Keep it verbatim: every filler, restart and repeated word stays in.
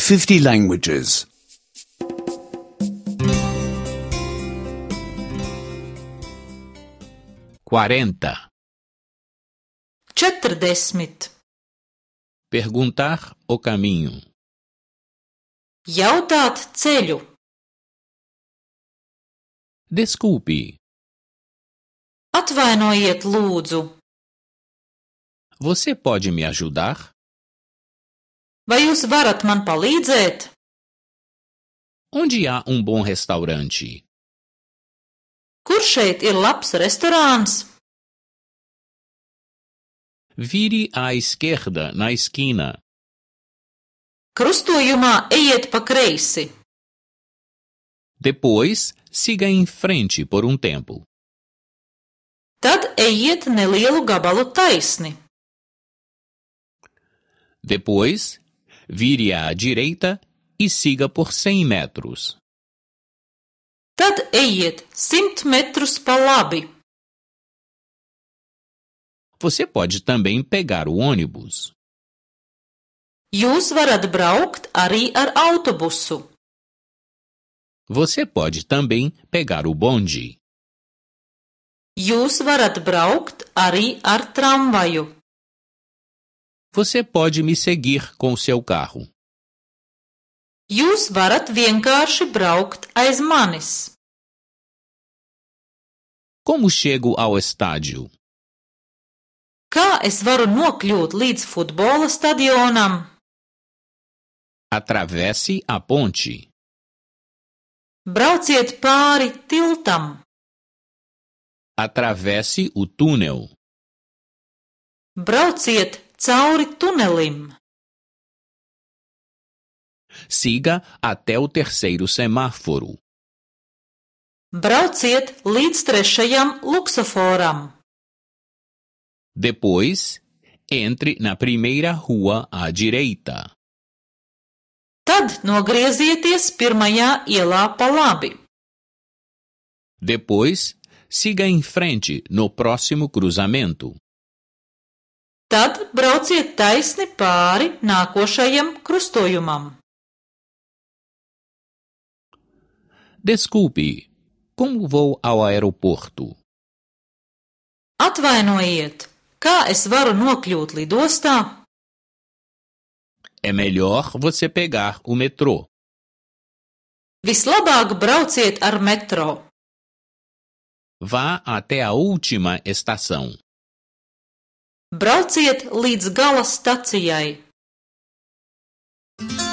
fifty languages. quarenta. Četrdesmit. Perguntar o caminho. Jautāt ceļu. Desculpe, Atvainojiet, lūdzu. você pode me ajudar? Vai jūs varat man palīdzēt? Onde há um bom restaurante? Kur šeit ir labs restorāns? Vire à esquerda na esquina. Krustojumā ejiet pa kreisi. Depois, siga em frente por um tempo. Tad ejiet nelielu gabalu taisni. Depois, vire à direita e siga por cem metros. Tad ejiet simt metrus pa labi. Você pode também pegar o ônibus. Jūs varat braukt arī ar autobusu. Você pode também pegar o bonde. Jūs varat braukt arī ar tramvaju. Você pode me seguir com seu carro. Jūs varat vienkārši braukt aiz manis. Como chego ao estádio? Kā es varu nokļūt līdz futbola stadionam? Atravesse a ponte. Brauciet pāri tiltam. Atravesse o túnel. Brauciet cauri tunelim. Siga até o terceiro semáforo. Brauciet līdz trešajam luksoforam. Depois, entre na primeira rua à direita. Tad nogriezieties pirmajā ielā pa labi. Depois, siga em frente no próximo cruzamento. Tad brauciet taisni pāri nākošajam krustojumam. Desculpe, como vou ao aeroporto? Atvainojiet, kā es varu nokļūt lidostā? É melhor você pegar o metrô. Vislabāk brauciet ar metro. Vá até a última estação. Brauciet līdz gala stacijai.